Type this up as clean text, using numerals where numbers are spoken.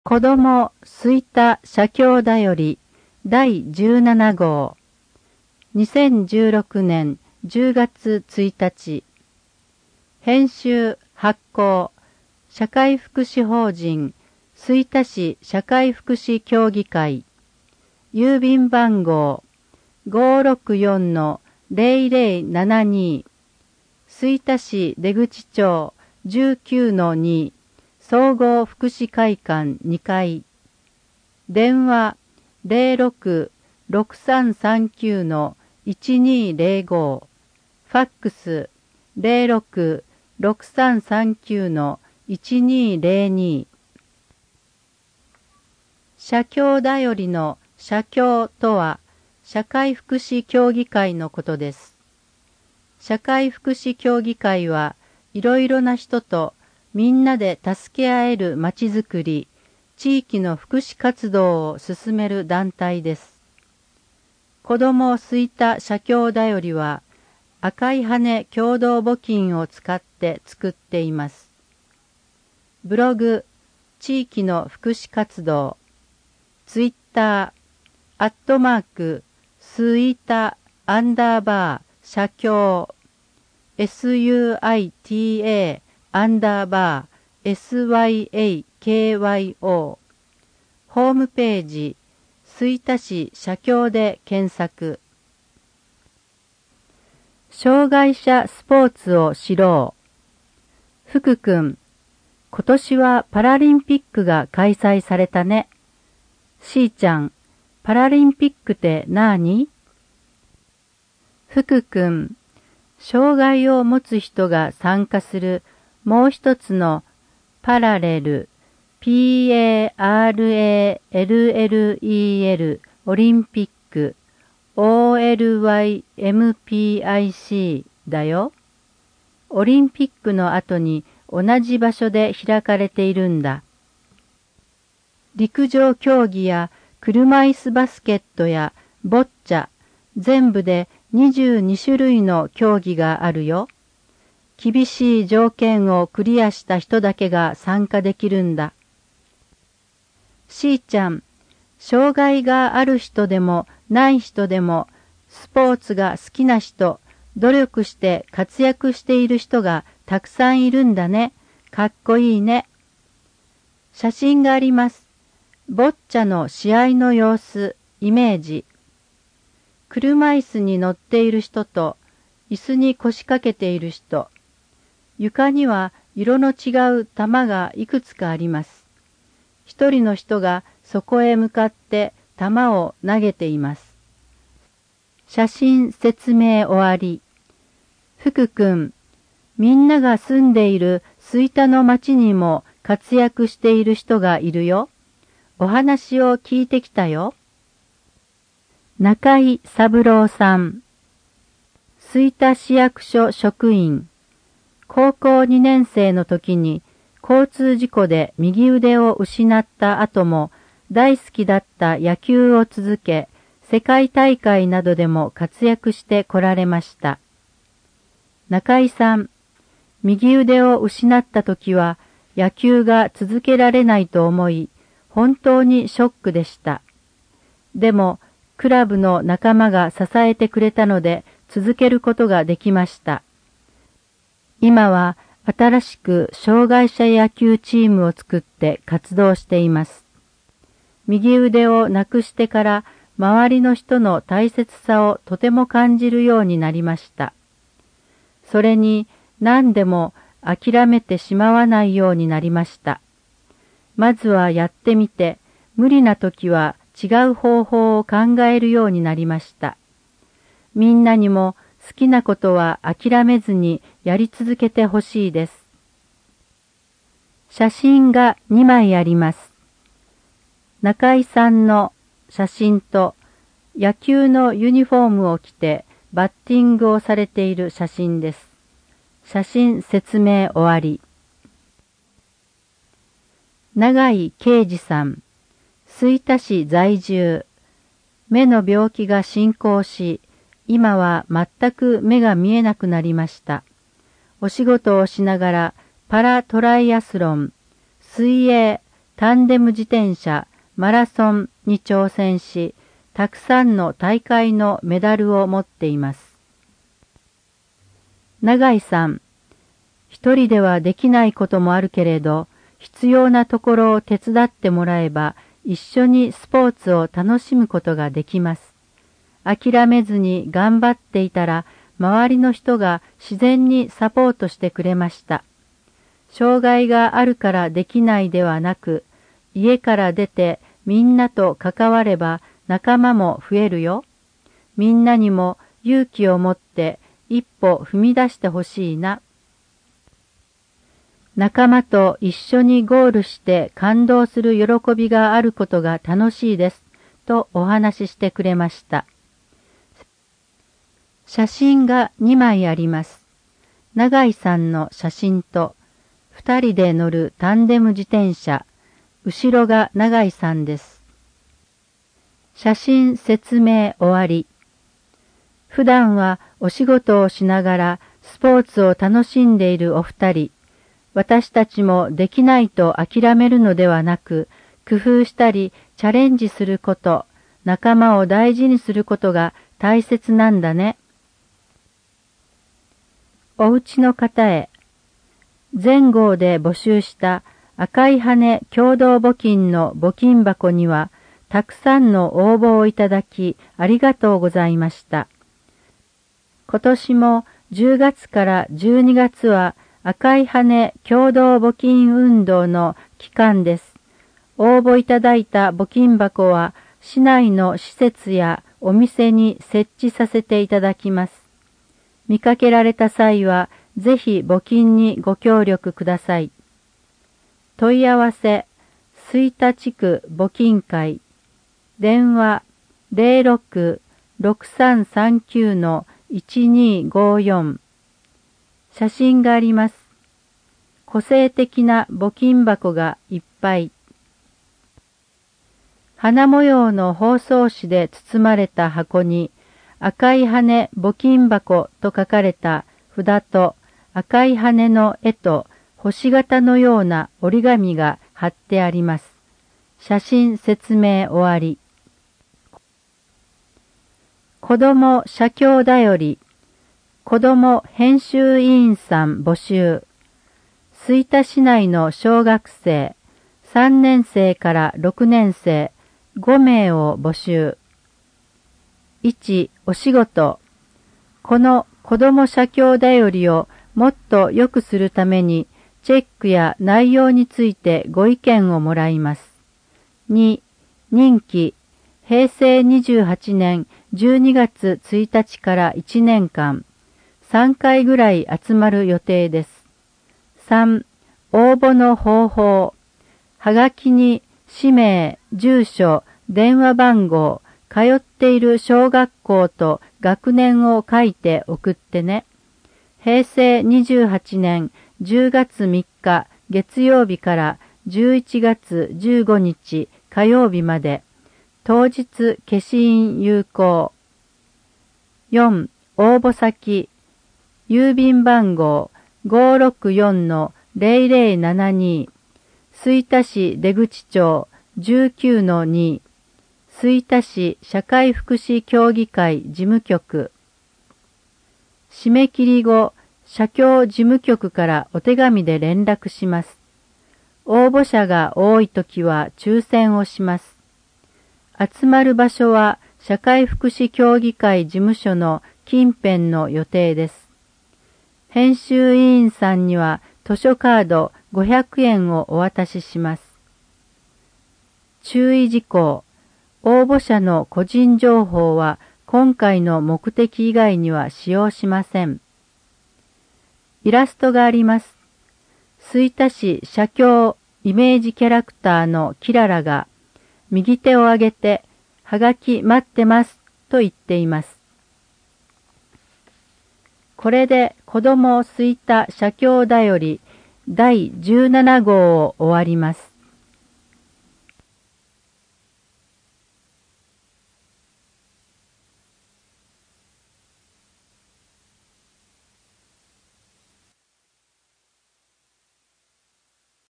子供吹田写経だより第17号2016年10月1日編集発行社会福祉法人吹田市社会福祉協議会郵便番号 564-0072 吹田市出口町 19-2総合福祉会館2階電話 06-6339-1205 ファックス 06-6339-1202 写経だよりの写経とは社会福祉協議会のことです。社会福祉協議会はいろいろな人とみんなで助け合えるまちづくり、地域の福祉活動を進める団体です。子供吹田写経だよりは赤い羽共同募金を使って作っています。ブログ、地域の福祉活動、ツイッター、@吹田_写経、SUITA_SYAKYO ホームページ吹田市写経で検索。障害者スポーツを知ろう。福くん、今年はパラリンピックが開催されたね。しーちゃん、パラリンピックって何？福くん、障害を持つ人が参加するもう一つのパラレル PARALLEL オリンピック OLYMPIC だよ。オリンピックの後に同じ場所で開かれているんだ。陸上競技や車椅子バスケットやボッチャ、全部で22種類の競技があるよ。厳しい条件をクリアした人だけが参加できるんだ。しーちゃん、障害がある人でもない人でも、スポーツが好きな人、努力して活躍している人がたくさんいるんだね。かっこいいね。写真があります。ボッチャの試合の様子、イメージ。車椅子に乗っている人と、椅子に腰掛けている人。床には色の違う玉がいくつかあります。一人の人がそこへ向かって玉を投げています。写真説明終わり。福くん、みんなが住んでいる吹田の町にも活躍している人がいるよ。お話を聞いてきたよ。中井三郎さん。吹田市役所職員。高校2年生の時に交通事故で右腕を失った後も大好きだった野球を続け、世界大会などでも活躍してこられました。中井さん、右腕を失った時は野球が続けられないと思い、本当にショックでした。でも、クラブの仲間が支えてくれたので続けることができました。今は新しく障害者野球チームを作って活動しています。右腕をなくしてから周りの人の大切さをとても感じるようになりました。それに何でも諦めてしまわないようになりました。まずはやってみて、無理な時は違う方法を考えるようになりました。みんなにも好きなことは諦めずにやり続けてほしいです。写真が2枚あります。中井さんの写真と野球のユニフォームを着てバッティングをされている写真です。写真説明終わり。永井啓二さん。吹田市在住。目の病気が進行し、今は全く目が見えなくなりました。お仕事をしながらパラトライアスロン、水泳、 タンデム自転車、マラソンに挑戦し、たくさんの大会のメダルを持っています。永井さん、一人ではできないこともあるけれど、必要なところを手伝ってもらえば、一緒にスポーツを楽しむことができます。諦めずに頑張っていたら、周りの人が自然にサポートしてくれました。障害があるからできないではなく、家から出てみんなと関われば仲間も増えるよ。みんなにも勇気を持って一歩踏み出してほしいな。仲間と一緒にゴールして感動する喜びがあることが楽しいです、とお話ししてくれました。写真が2枚あります。永井さんの写真と、2人で乗るタンデム自転車、後ろが永井さんです。写真説明終わり。普段はお仕事をしながらスポーツを楽しんでいるお二人、私たちもできないと諦めるのではなく、工夫したりチャレンジすること、仲間を大事にすることが大切なんだね。お家の方へ。前号で募集した赤い羽共同募金の募金箱には、たくさんの応募をいただきありがとうございました。今年も10月から12月は赤い羽共同募金運動の期間です。応募いただいた募金箱は市内の施設やお店に設置させていただきます。見かけられた際はぜひ募金にご協力ください。問い合わせ、吹田地区募金会、電話 06-6339-1254 写真があります。個性的な募金箱がいっぱい。花模様の包装紙で包まれた箱に赤い羽募金箱と書かれた札と赤い羽の絵と星形のような折り紙が貼ってあります。写真説明終わり。子ども写経だより、子ども編集委員さん募集。吹田市内の小学生、3年生から6年生5名を募集。1、お仕事。この子ども写経だよりをもっと良くするために、チェックや内容についてご意見をもらいます。2、任期。平成28年12月1日から1年間、3回ぐらい集まる予定です。3、応募の方法。はがきに氏名、住所、電話番号、通っている小学校と学年を書いて送ってね。平成28年10月3日月曜日から11月15日火曜日まで、当日消印有効。4、応募先。郵便番号 564-0072 吹田市出口町 19-2 吹田市社会福祉協議会事務局。締め切り後、社協事務局からお手紙で連絡します。応募者が多いときは抽選をします。集まる場所は社会福祉協議会事務所の近辺の予定です。編集委員さんには図書カード500円をお渡しします。注意事項。応募者の個人情報は今回の目的以外には使用しません。イラストがあります。吹田市社協イメージキャラクターのキララが右手を上げて、はがき待ってますと言っています。これで子供を吹田写経だより第17号を終わります。